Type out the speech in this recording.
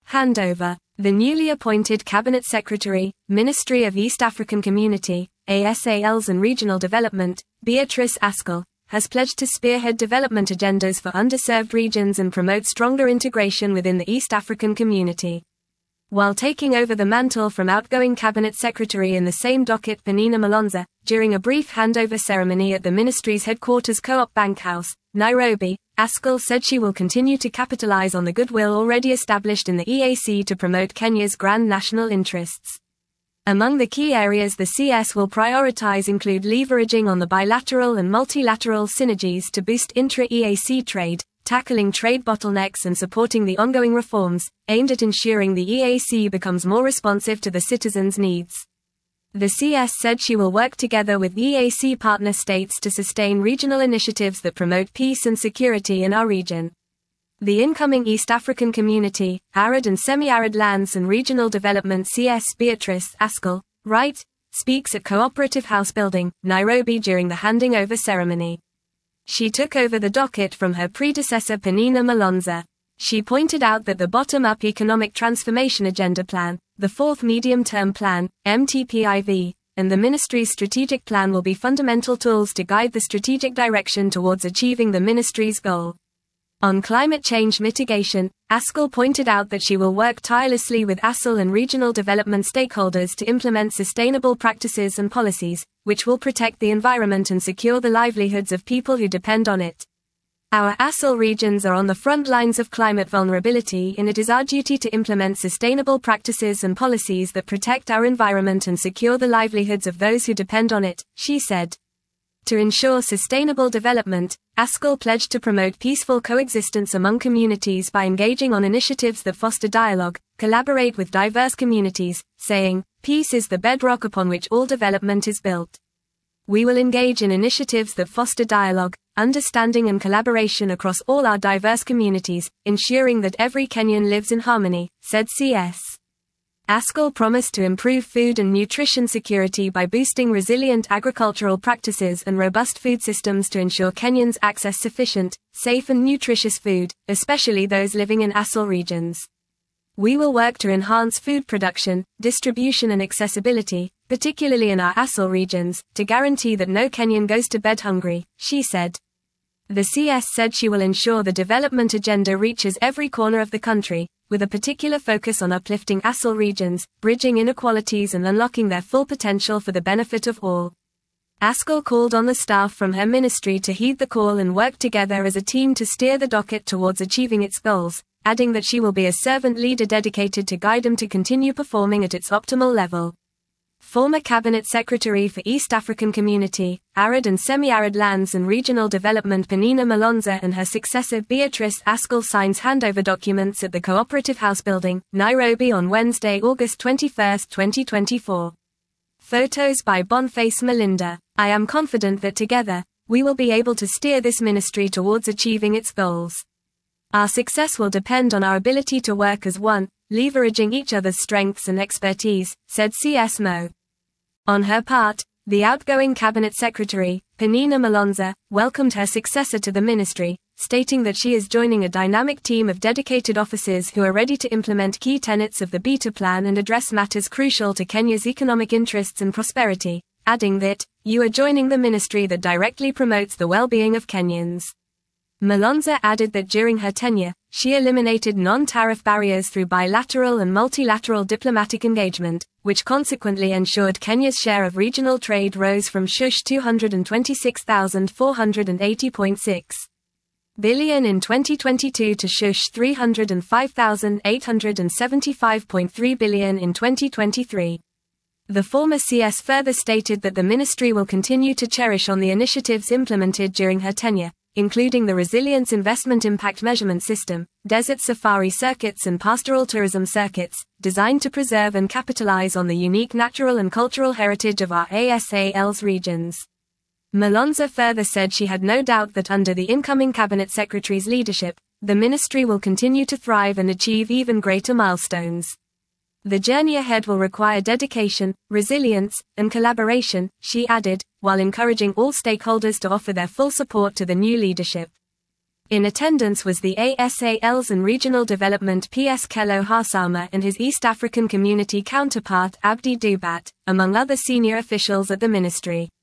handover. The newly appointed Cabinet Secretary, Ministry of East African Community, ASALs and Regional Development, Beatrice Askell, has pledged to spearhead development agendas for underserved regions and promote stronger integration within the East African community. While taking over the mantle from outgoing Cabinet Secretary in the same docket Penina Malonza, during a brief handover ceremony at the ministry's headquarters Co-op Bank House, Nairobi, Askell said she will continue to capitalize on the goodwill already established in the EAC to promote Kenya's grand national interests. Among the key areas the CS will prioritize include leveraging on the bilateral and multilateral synergies to boost intra-EAC trade, tackling trade bottlenecks and supporting the ongoing reforms, aimed at ensuring the EAC becomes more responsive to the citizens' needs. The CS said she will work together with EAC partner states to sustain regional initiatives that promote peace and security in our region. The incoming East African Community, Arid and Semi-Arid Lands and Regional Development CS Beatrice Askell, Wright, speaks at Cooperative House Building, Nairobi during the handing over ceremony. She took over the docket from her predecessor Penina Malonza. She pointed out that the bottom-up Economic Transformation Agenda Plan, the Fourth Medium-Term Plan, MTPIV, and the ministry's strategic plan will be fundamental tools to guide the strategic direction towards achieving the ministry's goal. On climate change mitigation, Askell pointed out that she will work tirelessly with ASAL and regional development stakeholders to implement sustainable practices and policies, which will protect the environment and secure the livelihoods of people who depend on it. Our ASAL regions are on the front lines of climate vulnerability, and it is our duty to implement sustainable practices and policies that protect our environment and secure the livelihoods of those who depend on it, she said. To ensure sustainable development, Askell pledged to promote peaceful coexistence among communities by engaging on initiatives that foster dialogue, collaborate with diverse communities, saying, "Peace is the bedrock upon which all development is built." We will engage in initiatives that foster dialogue, understanding and collaboration across all our diverse communities, ensuring that every Kenyan lives in harmony, said CS. Askell promised to improve food and nutrition security by boosting resilient agricultural practices and robust food systems to ensure Kenyans access sufficient, safe and nutritious food, especially those living in ASAL regions. We will work to enhance food production, distribution and accessibility, particularly in our ASAL regions, to guarantee that no Kenyan goes to bed hungry, she said. The CS said she will ensure the development agenda reaches every corner of the country, with a particular focus on uplifting ASAL regions, bridging inequalities and unlocking their full potential for the benefit of all. Askell called on the staff from her ministry to heed the call and work together as a team to steer the docket towards achieving its goals, adding that she will be a servant leader dedicated to guide them to continue performing at its optimal level. Former Cabinet Secretary for East African Community, Arid and Semi-Arid Lands and Regional Development Penina Malonza and her successor Beatrice Askell signs handover documents at the Cooperative House Building, Nairobi on Wednesday, August 21, 2024. Photos by Boniface Malinda. I am confident that together, we will be able to steer this ministry towards achieving its goals. Our success will depend on our ability to work as one, leveraging each other's strengths and expertise, said CS Mo. On her part, the outgoing Cabinet Secretary, Penina Malonza, welcomed her successor to the ministry, stating that she is joining a dynamic team of dedicated officers who are ready to implement key tenets of the Beta Plan and address matters crucial to Kenya's economic interests and prosperity, adding that, "You are joining the ministry that directly promotes the well-being of Kenyans." Malonza added that during her tenure, she eliminated non-tariff barriers through bilateral and multilateral diplomatic engagement, which consequently ensured Kenya's share of regional trade rose from Sh 226,480.6 billion in 2022 to Sh 305,875.3 billion in 2023. The former CS further stated that the ministry will continue to cherish on the initiatives implemented during her tenure, including the Resilience Investment Impact Measurement System, desert safari circuits and pastoral tourism circuits, designed to preserve and capitalize on the unique natural and cultural heritage of our ASAL's regions. Malonza further said she had no doubt that under the incoming Cabinet Secretary's leadership, the ministry will continue to thrive and achieve even greater milestones. The journey ahead will require dedication, resilience, and collaboration, she added, while encouraging all stakeholders to offer their full support to the new leadership. In attendance was the ASAL's and Regional Development PS Kelo Harsama and his East African Community counterpart Abdi Dubat, among other senior officials at the ministry.